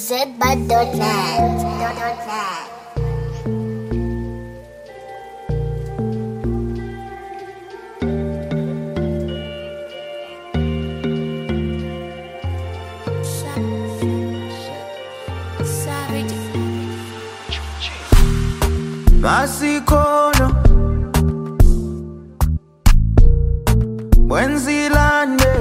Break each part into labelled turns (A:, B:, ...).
A: zbud.net.
B: Masikono Mwenzilande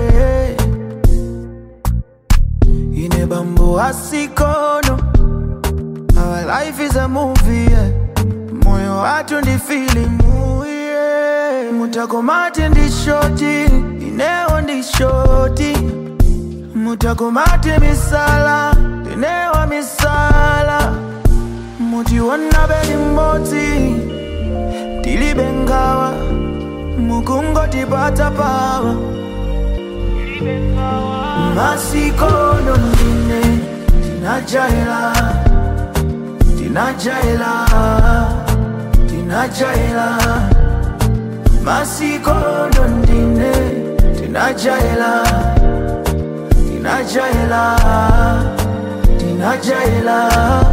B: Ine bambo asikono. Our life is a movie, yeah. Moyo watu ndi filimu, yeah. Mutakomate ndi shoti, ineo ndi shoti. Mutakomate misala, inewa misala. Mutiwana beli mboti, tilibengawa. Mukungo tipata pawa. Masikono ndine, tinajaila. Tinajaila, tinajaila. Masikono ndine, tinajaila. Tinajaila, tinajaila.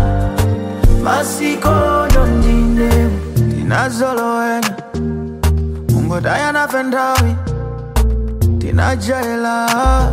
B: Masikono ndine, tinazoloena. Mungo dayana fendawi, tinajaila.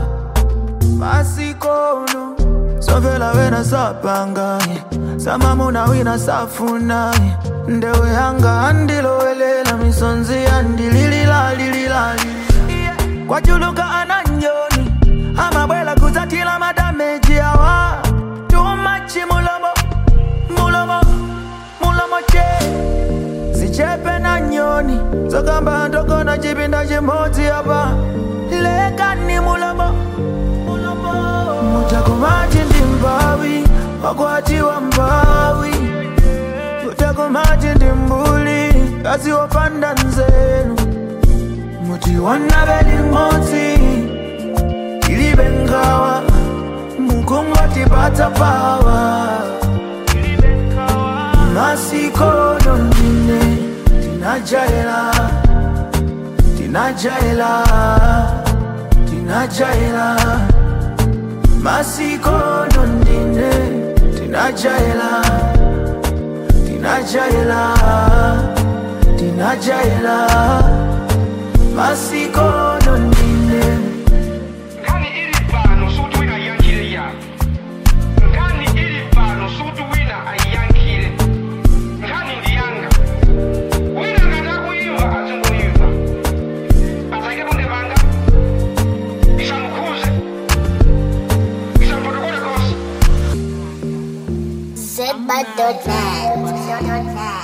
B: Masikono, sovela wena sapanga. Samamuna wina safuna. Ndewe hanga andilo welela. Misonzi andililila lilila. Kwa juluka ananyoni. Amabwela kuzatila madameji yawa. Tumachi mulomo. Mulomo, mulomo che. Zichepe na nyoni. Zokamba ndoko na jibinda jimoti yapa. Lekani mulomo. Mulomo. Mutakumati ndimbawi. Wakwati wa mbawi. Mutakumati ndimbuli. Kazi wapanda nzenu. Muti wana beli moti. Ilibengawa. Mukungo tipata pawa. Masikono ndine, tinajaila. Tinajaila, tinajaila. Masikono ndine, tinajaila. Tinajaila, tinajaila. Masikono ndine.
C: Ngani ilipano sutu wina yankile ya. Ngani ilipano sutu wina ayankile. Ngani ndiyanga. Wina ngata kuiva azunguiva. Atake bunde banga. Isamukuze. Isampotokole kosi.
A: zbud.net.